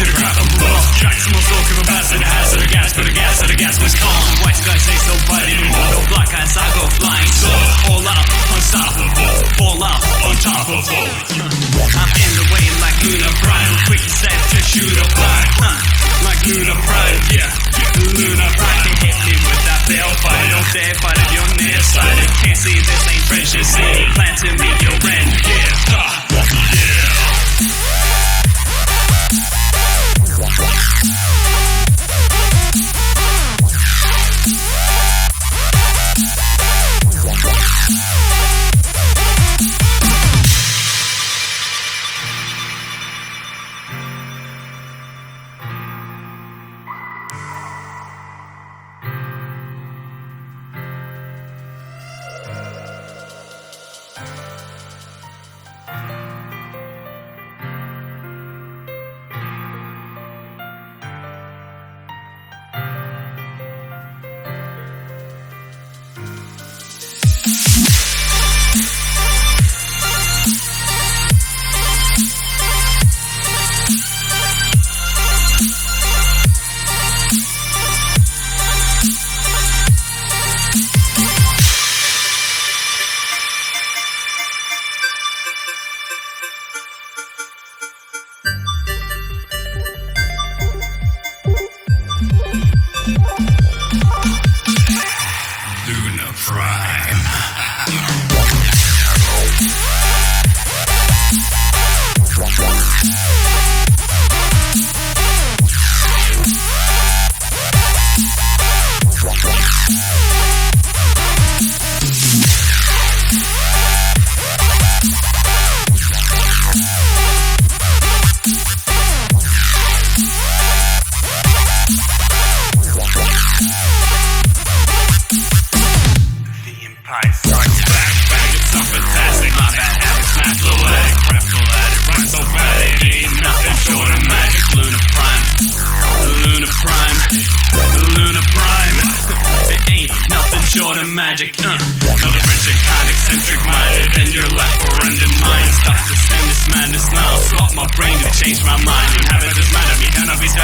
to the crowd, I'm lost. Track someone's talking about pass to the house, to the gas, put the gas, to the gas was calm. White guys say so bright anymore, no black hands, I go flying. So, all out, unstoppable, fall out, untoppable. I'm in the way like Lunar Prime, quick and safe to shoot a fly, like Lunar Prime, yeah. Lunar Prime can hit me with that bell fire. Don't dare fight if you're nearsighted. Can't see this ain't French, you see. Plan to meet your end, yeah. Yeah. Lunar Prime. Short of magic, not a rigid kind, eccentric minded, and your life or ended mind. Stop to stand this madness now. Slot my brain to change my mind. Inhabit this man of me, cannot be